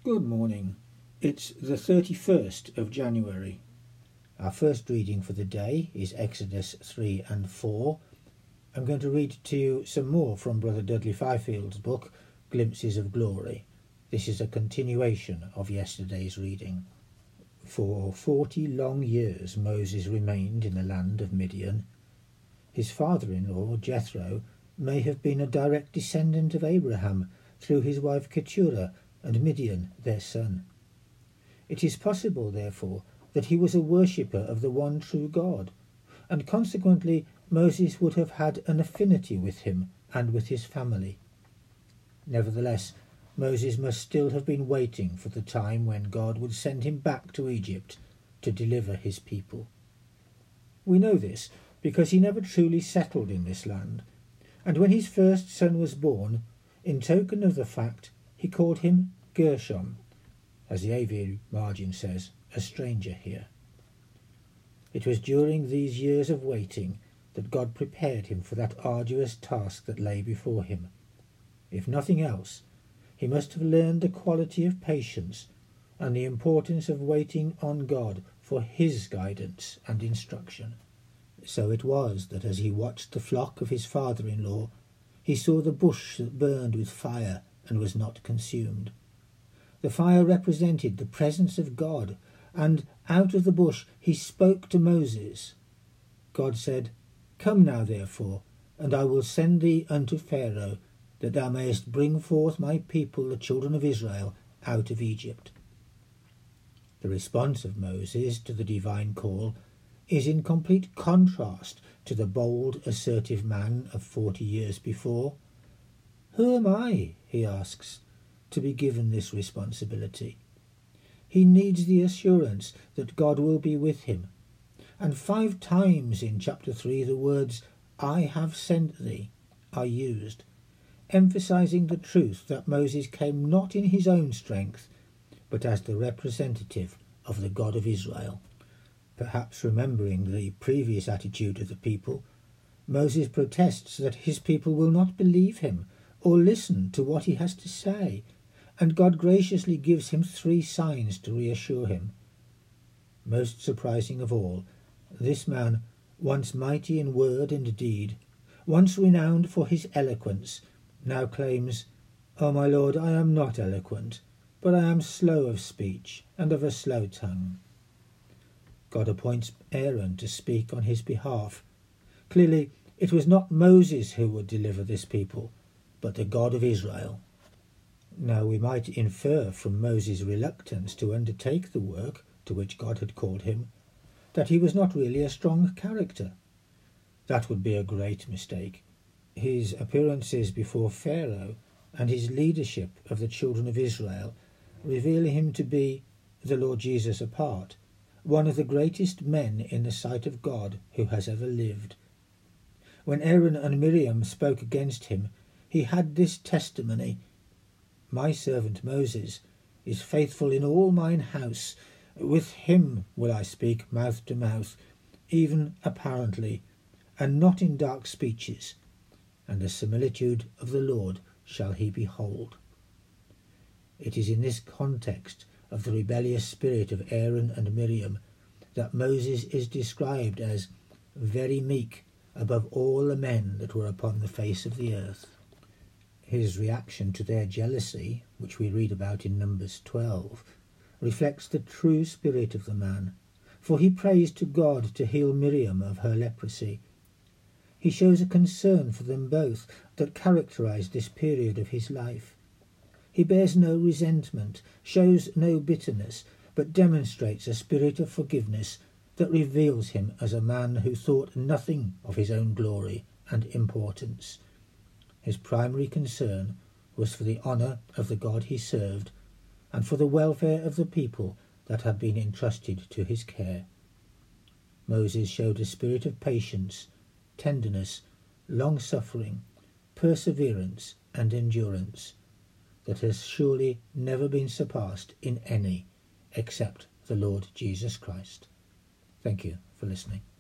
Good morning. It's the 31st of January. Our first reading for the day is Exodus 3 and 4. I'm going to read to you some more from Brother Dudley Fifield's book, Glimpses of Glory. This is a continuation of yesterday's reading. For 40 long years Moses remained in the land of Midian. His father-in-law, Jethro, may have been a direct descendant of Abraham through his wife Keturah and Midian, their son. It is possible, therefore, that he was a worshipper of the one true God, and consequently Moses would have had an affinity with him and with his family. Nevertheless, Moses must still have been waiting for the time when God would send him back to Egypt to deliver his people. We know this because he never truly settled in this land, and when his first son was born, in token of the fact, he called him Gershom, as the AV margin says, a stranger here. It was during these years of waiting that God prepared him for that arduous task that lay before him. If nothing else, he must have learned the quality of patience and the importance of waiting on God for his guidance and instruction. So it was that as he watched the flock of his father-in-law, he saw the bush that burned with fire and was not consumed. The fire represented the presence of God, and out of the bush he spoke to Moses. God said, "Come now, therefore, and I will send thee unto Pharaoh, that thou mayest bring forth my people, the children of Israel, out of Egypt." The response of Moses to the divine call is in complete contrast to the bold, assertive man of 40 years before. Who am I, he asks, to be given this responsibility? He needs the assurance that God will be with him. And 5 times in chapter 3 the words, "I have sent thee," are used, emphasizing the truth that Moses came not in his own strength, but as the representative of the God of Israel. Perhaps remembering the previous attitude of the people, Moses protests that his people will not believe him or listen to what he has to say, and God graciously gives him 3 signs to reassure him. Most surprising of all, this man, once mighty in word and deed, once renowned for his eloquence, now claims, "O my Lord, I am not eloquent, but I am slow of speech and of a slow tongue." God appoints Aaron to speak on his behalf. Clearly, it was not Moses who would deliver this people, but the God of Israel. Now we might infer from Moses' reluctance to undertake the work to which God had called him that he was not really a strong character. That would be a great mistake. His appearances before Pharaoh and his leadership of the children of Israel reveal him to be, the Lord Jesus apart, one of the greatest men in the sight of God who has ever lived. When Aaron and Miriam spoke against him, he had this testimony: "My servant Moses is faithful in all mine house. With him will I speak mouth to mouth, even apparently, and not in dark speeches. And the similitude of the Lord shall he behold." It is in this context of the rebellious spirit of Aaron and Miriam that Moses is described as very meek above all the men that were upon the face of the earth. His reaction to their jealousy, which we read about in Numbers 12, reflects the true spirit of the man, for he prays to God to heal Miriam of her leprosy. He shows a concern for them both that characterized this period of his life. He bears no resentment, shows no bitterness, but demonstrates a spirit of forgiveness that reveals him as a man who thought nothing of his own glory and importance. His primary concern was for the honour of the God he served and for the welfare of the people that had been entrusted to his care. Moses showed a spirit of patience, tenderness, long-suffering, perseverance and endurance that has surely never been surpassed in any except the Lord Jesus Christ. Thank you for listening.